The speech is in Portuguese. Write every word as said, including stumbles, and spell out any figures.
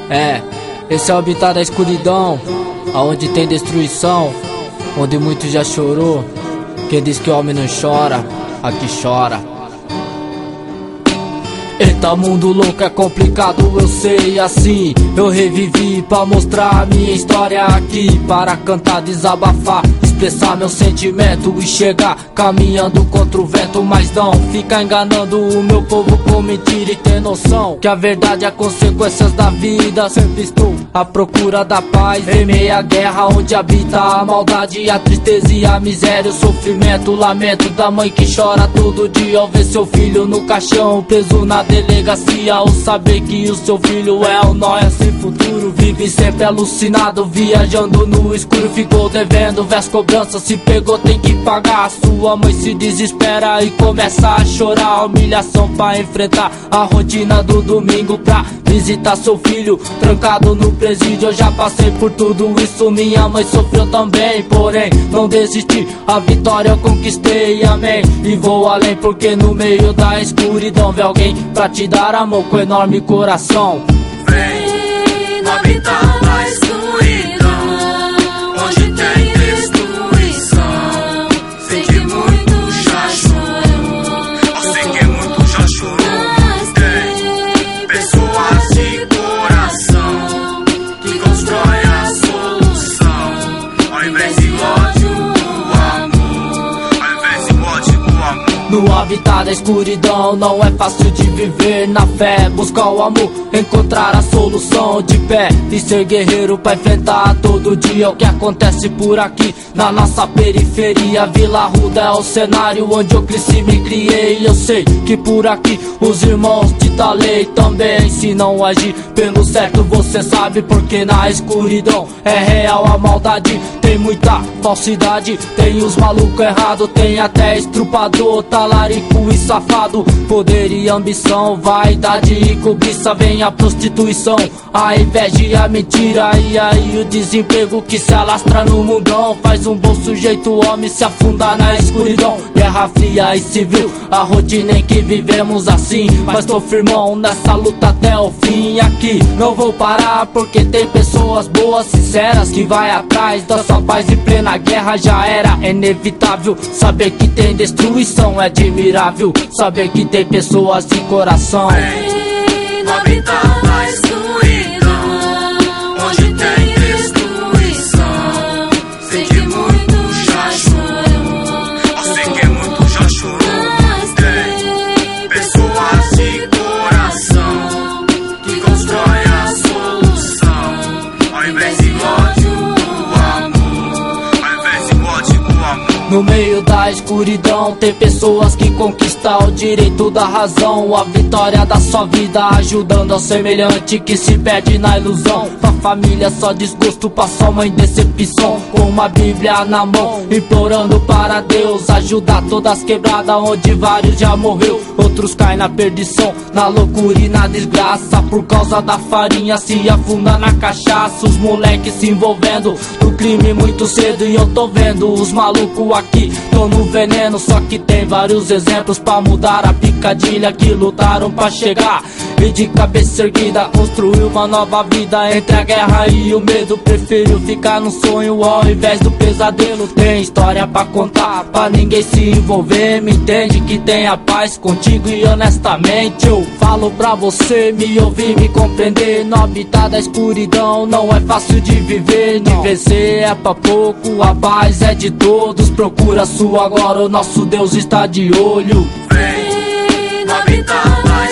É, esse é o habitat da escuridão, aonde tem destruição, onde muito já chorou. Quem diz que o homem não chora, aqui chora. Eita, mundo louco, é complicado, eu sei, assim eu revivi pra mostrar a minha história aqui, para cantar, desabafar, expressar meu sentimento e chegar caminhando contra o vento. Mas não fica enganando o meu povo com mentira e ter noção que a verdade é consequências da vida. Sempre estou à procura da paz em meio à guerra, onde habita a maldade, a tristeza e a miséria, o sofrimento, o lamento da mãe que chora todo dia ao ver seu filho no caixão, preso na delegacia, ao saber que o seu filho é um nóia sem futuro. Vive sempre alucinado, viajando no escuro, ficou devendo, veste cobrança, se pegou tem que pagar. Sua mãe se desespera e começa a chorar, humilhação pra enfrentar a rotina do domingo pra visitar seu filho trancado no presídio. Eu já passei por tudo isso, minha mãe sofreu também, porém não desisti, a vitória eu conquistei, amém. E vou além porque no meio da escuridão vê alguém pra te dar amor com enorme coração. Vem no habitat da escuridão, onde tem destruição. Sei que muito já chorou, eu sei que muito já chorou. Tem pessoas de coração que constrói a solução, ao invés de ódio, o amor. Ao invés de ódio, o amor. No habitat da escuridão não é fácil de viver na fé, buscar o amor, encontrar a solução de pé e ser guerreiro pra enfrentar todo dia o que acontece por aqui na nossa periferia. Vila Arruda é o cenário onde eu cresci, me criei. Eu sei que por aqui os irmãos de lei também ensinam a agir pelo certo, você sabe, porque na escuridão é real a maldade, tem muita falsidade, tem os malucos errados, tem até estrupador, talarico e safado, poder e ambição, vaidade e cobiça, vem a prostituição, a inveja e a mentira, e aí o desemprego que se alastra no mundão, faz um bom sujeito homem se afundar na escuridão. Guerra fria e civil, a rotina em que vivemos assim, mas tô firmão nessa luta até o fim. Aqui não vou parar porque tem pessoas boas, sinceras, que vai atrás da sua paz. Em plena guerra já era, é inevitável saber que tem destruição, é admirável saber que tem pessoas de coração. Vem no habitat da escuridão, onde tem destruição. Sei que muito já chorou, eu sei que muito já chorou. Tem pessoas de coração que constrói a solução, ao invés de ódio, o amor. Ao invés de ódio, o amor. No meio da escuridão tem pessoas que conquistam o direito da razão, a vitória da sua vida, ajudando ao semelhante que se perde na ilusão. Pra família só desgosto, pra sua mãe decepção, com uma bíblia na mão, implorando para Deus ajudar todas quebradas, onde vários já morreu, outros caem na perdição, na loucura e na desgraça, por causa da farinha se afunda na cachaça. Os moleques se envolvendo no crime muito cedo, e eu tô vendo os malucos aqui, tô no veneno. Só que tem vários exemplos pra mudar a picadilha, que lutaram pra chegar e de cabeça erguida construir uma nova vida. Entre a guerra e o medo, prefiro ficar no sonho ao invés do pesadelo. Tem história pra contar, pra ninguém se envolver, me entende que tem a paz contigo e honestamente eu falo pra você me ouvir, me compreender. No habitat da escuridão não é fácil de viver, de vencer é pra pouco, a paz é de todos, procura a sua agora, o nosso Deus está de olho. Vem no habitat da